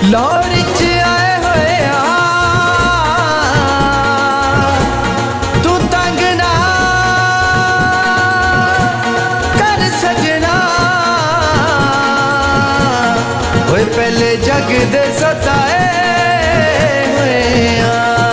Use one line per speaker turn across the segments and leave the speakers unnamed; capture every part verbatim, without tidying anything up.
लाहौर च आए होए आ तू तंग ना कर सजना होए पहले जग दे सताए होए आ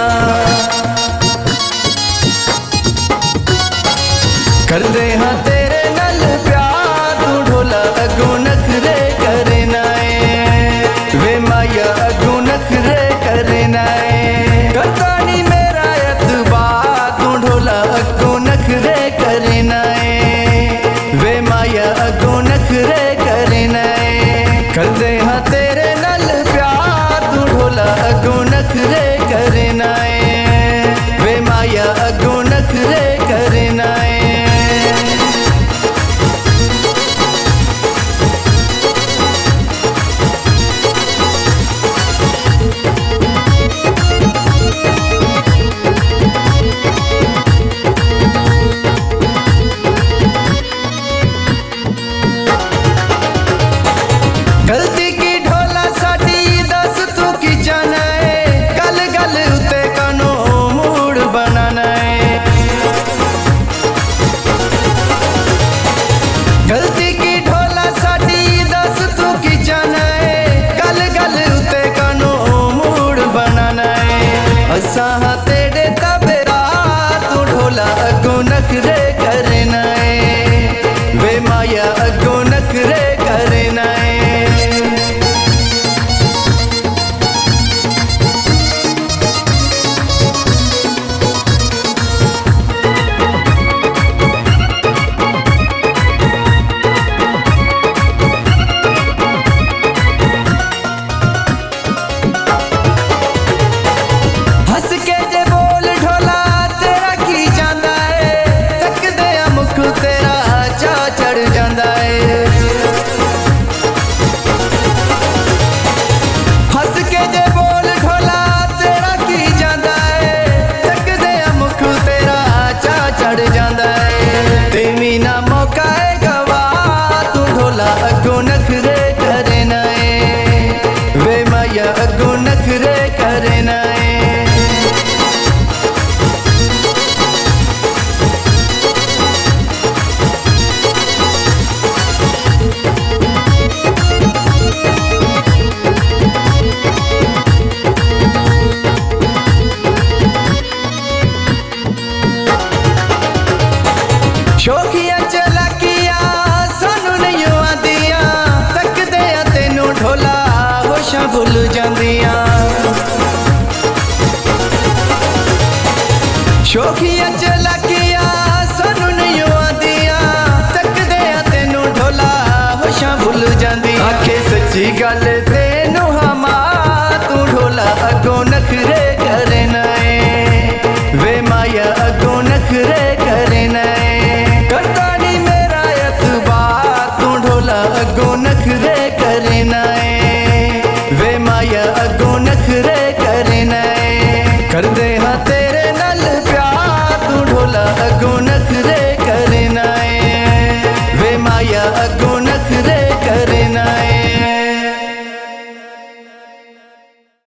कर दे हाँ तेरे नल प्यार तू ढोला अगू नखरे करना वे माया अगू नखरे करना करता नी मेरा एतबार तू ढोला अगू नखरे करना वे माया अगू नखरे करना कर दे हाँ तेरे नल प्यार तू ढोला अगू नखरे करना वे माया अगू नखरे करना गलती की ढोला साडी दस तू की जाना है गल गल उते कानो मूड बनाना है गलती की ढोला साडी दस तू की जाना है गल गल उते कानो मूड बनाना है असा तेरे तबेरा तू ढोला अगू नखरे करना है वे माया अगू नखरे करना है ना मौका है गवा तू ढोला अगू नखरे करना है वे माया अगू नखरे करना है शौकिया चला किया सानू नहीं आंदिया तकदे आ तेनू ढोला होशां भुल जांदिया शौकिया चला किया सानू नहीं आंदिया तकदे आ तेनू ढोला होशां भुल जांदी आखे सच्ची गल तेनू हमा तू ढोला अगू नखरे